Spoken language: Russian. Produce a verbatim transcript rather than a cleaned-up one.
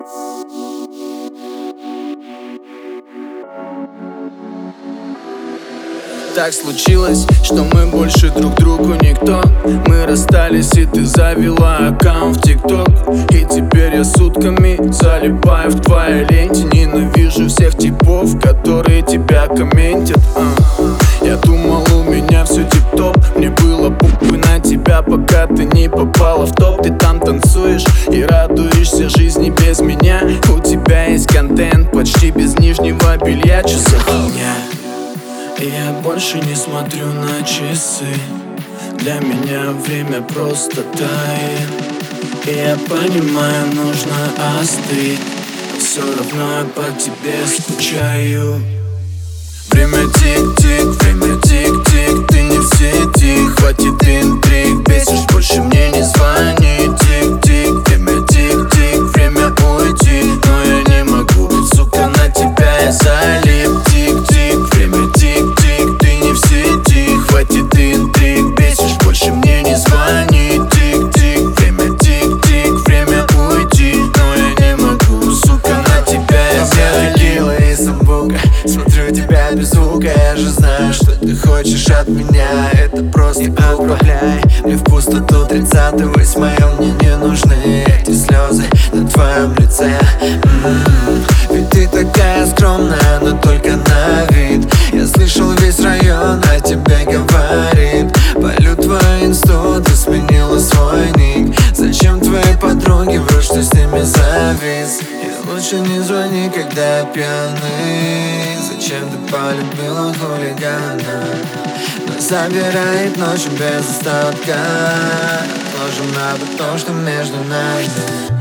Так случилось, что мы больше друг другу никто. Мы расстались, и ты завела аккаунт в ТикТок. И теперь я сутками залипаю в твоей ленте. Ненавижу всех типов, которые тебя комментят. а. Я думал, у меня все тип-топ. Мне было похуй на тебя, пока ты не попала в топ. Ты там танцуешь и радуешься жизни без меня. У тебя есть контент почти без нижнего белья. Чё за хуйня? И я больше не смотрю на часы. Для меня время просто тает. И я понимаю, нужно остыть, но все равно я по тебе скучаю. Время тик-тик, время тик-тик. Ты не в сети, хватит интриг. Бесишь, больше мне не звони. Тик-тик, время тик-тик. Время уйти, но я не могу, сука, на тебя я залип. Тик-тик, время тик-тик. Ты не в сети, хватит интриг. Бесишь, больше мне не звони. Тик-тик, время тик-тик. Время уйти, но я не могу, сука, на тебя я залип. Текила и самбука, смотрю тебя без звука. Я же знаю, что ты хочешь от меня. Это просто отправляй мне в пустоту тридцатый восьмой. Мне не нужны эти слезы на твоем лице. м-м-м. Ведь ты такая скромная, но только на вид. Я слышал, весь район о тебе говорит. Полю твою инсту, ты сменила свой ник. Зачем твои подруги врут, что с ними завис? И лучше не звони, когда я пьяный. Зачем ты полюбила хулигана? Но забирает ночью без остатка. Отложим на то, что между нами.